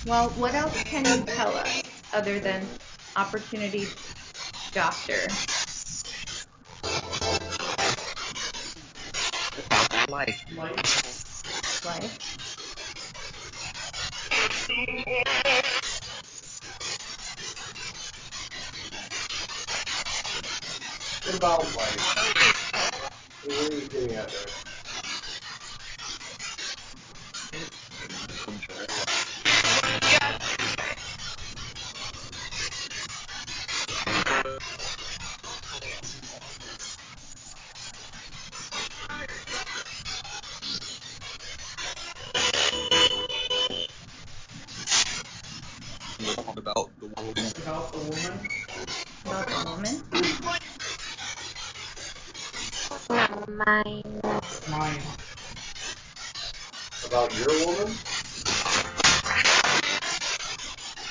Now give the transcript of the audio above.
Well, what else can you tell us other than opportunity doctor? Life. Life? What about life? What are you getting at there? Talk about the woman. About the woman? About the woman? Mine. Mine. About your woman?